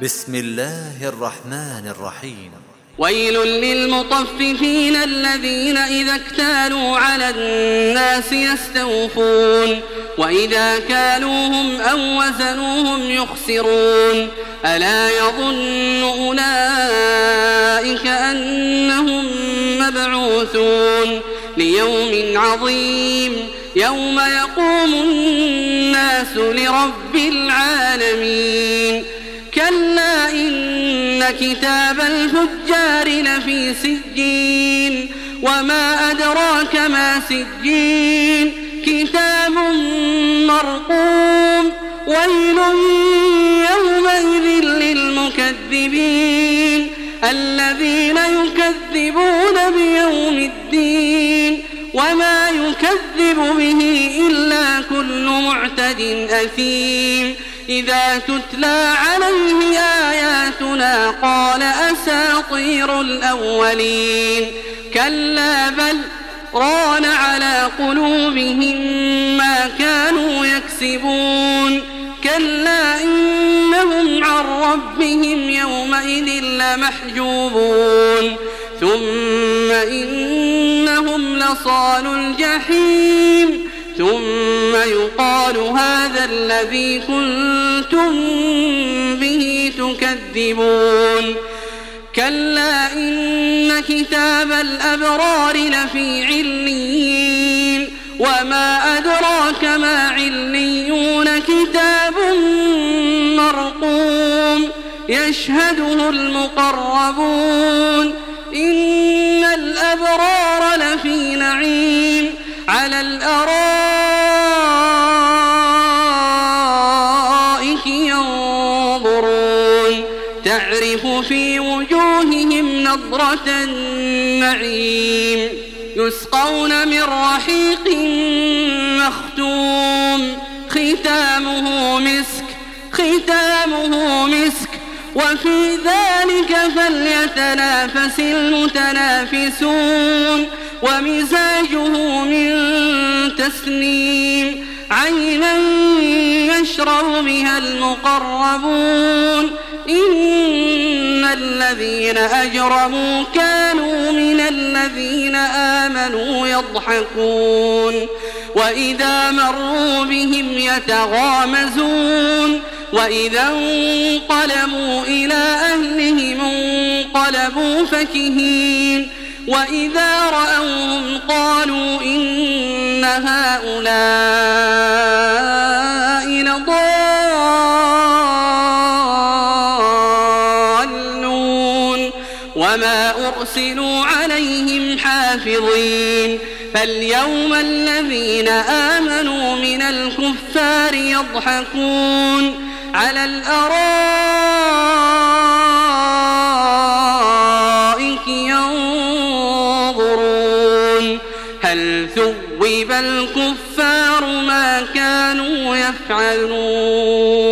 بسم الله الرحمن الرحيم. ويل للمطففين الذين إذا اكتالوا على الناس يستوفون وإذا كالوهم أو وزنوهم يخسرون ألا يظن أولئك أنهم مبعوثون ليوم عظيم يوم يقوم الناس لرب العالمين كلا إن كتاب الفجار لفي سجين وما أدراك ما سجين كتاب مرقوم ويل يومئذ للمكذبين الذين يكذبون بيوم الدين وما يكذب به إلا كل معتد أثيم إذا تتلى عليه آياتنا قال أساطير الأولين كلا بل ران على قلوبهم ما كانوا يكسبون كلا إنهم عن ربهم يومئذ لمحجوبون ثم إنهم لصالوا الجحيم ثم يقال هذا الذي كنتم به تكذبون كلا إن كتاب الأبرار لفي عليين وما أدراك ما عليون كتاب مرقوم يشهده المقربون إن الأبرار لفي نعيم على الأرائك ينظرون تعرف في وجوههم نضرة النعيم يسقون من رحيق مختوم ختامه مسك وفي ذلك فليتنافس المتنافسون ومزاجه من تسنيم عينا يشرب بها المقربون إن الذين أجرموا كانوا من الذين آمنوا يضحكون وإذا مروا بهم يتغامزون وإذا انقلبوا إلى أهلهم انقلبوا فكهين وإذا رأوهم قالوا إن هؤلاء لضالون وما أرسلوا عليهم حافظين فاليوم الذين آمنوا من الكفار يضحكون على الأرائك ينظرون هل ثوب الكفار ما كانوا يفعلون.